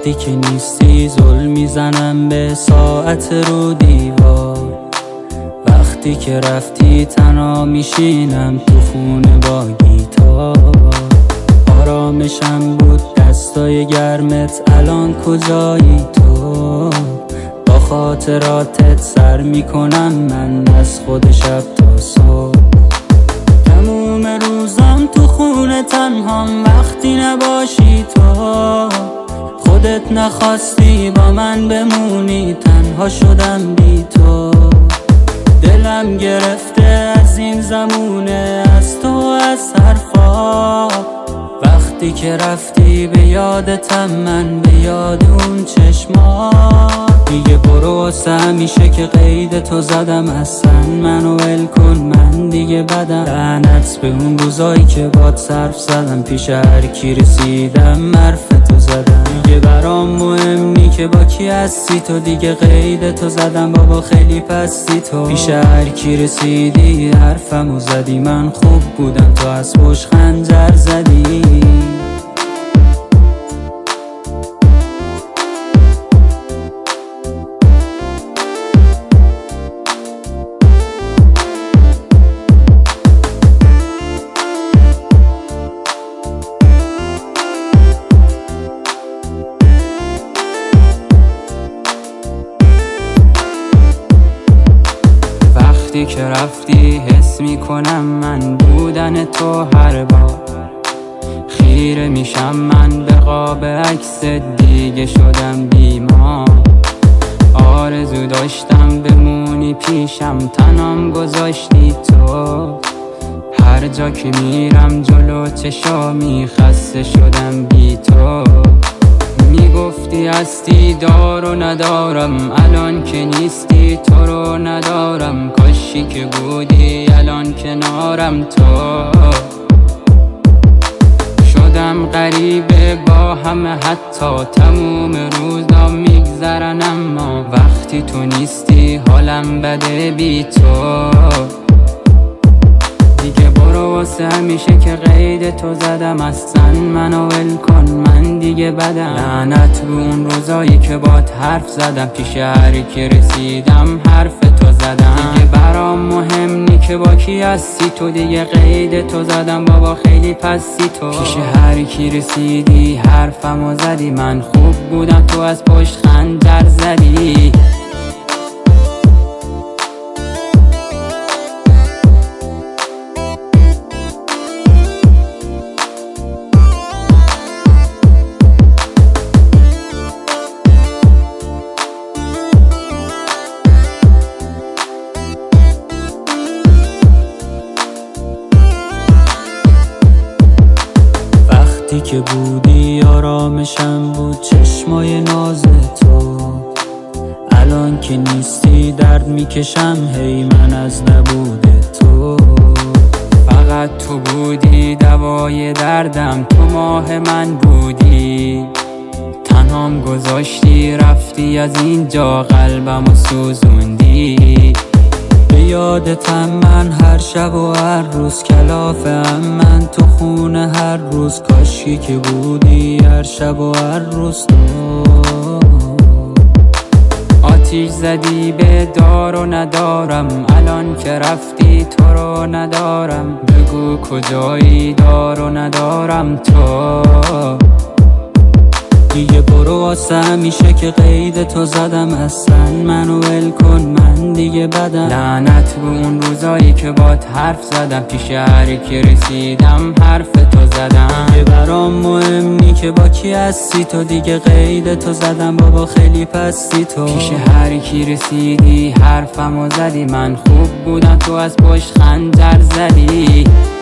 وقتی که نیستی زل میزنم به ساعت رو دیوار. وقتی که رفتی تنها میشینم تو خونه با گیتار. آرامشم بود دستای گرمت، الان کجایی تو؟ با خاطراتت سر میکنم من از خود شب تا صبح. تموم روزم تو خونه تنهام وقتی نباشی تو. خودت نخواستی با من بمونی، تنها شدم بی تو. دلم گرفته از این زمونه، از تو از حرفا. وقتی که رفتی به یادتم من، به یاد اون چشما. دیگه برو واسه همیشه که قید تو زدم، اصلا منو ول کن من دیگه بدم. لعنت به اون روزایی که باد صرف زدم، پیش هر کی رسیدم حرف تو زدم. دیگه برام مهم نی که با کی هستی تو، دیگه قید تو زدم بابا خیلی پستی تو. پیش هر کی رسیدی حرفمو زدی، من خوب بودم تو از پشت خنجر زدی. وقتی که رفتی حس میکنم من بودن تو هر بار. خیره میشم من به قاب عکس، دیگه شدم بیمار. آرزو داشتم بمونی پیشم، تنم گذاشتی تو. هر جا که میرم جلو چشامی، خسته شدم بی تو. میگفتی هستی دار و ندارم، الان که نیستی تو رو ندارم. کاشی که بودی الان کنارم تو. شدم غریبه با همه، حتی تموم روزا میگذرن، اما وقتی تو نیستی حالم بده بی تو. دیگه برو واسه همیشه که قید تو زدم، اصلا منو ول کن من دیگه بدم. لعنت به اون روزایی که باد حرف زدم، پیش هر کی رسیدم حرف تو زدم. دیگه برام مهم نی که با کی هستی تو، دیگه قید تو زدم بابا خیلی پستی تو. پیش هر کی رسیدی حرفمو زدی، من خوب بودم تو از پشت خنجر زدی. وقتی که بودی آرامشم بود چشمای ناز تو. الان که نیستی درد میکشم هی من از نبود تو. فقط تو بودی دوای دردم، تو ماه من بودی. تنهام گذاشتی رفتی از اینجا، قلبمو سوزوندی. به یادتم من هر شب و هر روز، کلافم من تو خونه هر روز. کاشی که بودی هر شب و هر روز تو. آتیش زدی به دار و ندارم، الان که رفتی تو رو ندارم. بگو کجایی دار و ندارم تو. دیگه برو واسه همیشه که قید تو زدم، اصلا منو ول کن من دیگه بدم. لعنت به اون روزایی که باد حرف زدم، پیش هر کی رسیدم حرف تو زدم. دیگه برام مهم نی که با کی هستی تو، دیگه قید تو زدم بابا خیلی پستی تو. پیش هر کی رسیدی حرفمو زدی، من خوب بودم تو از پشت خنجر زدی.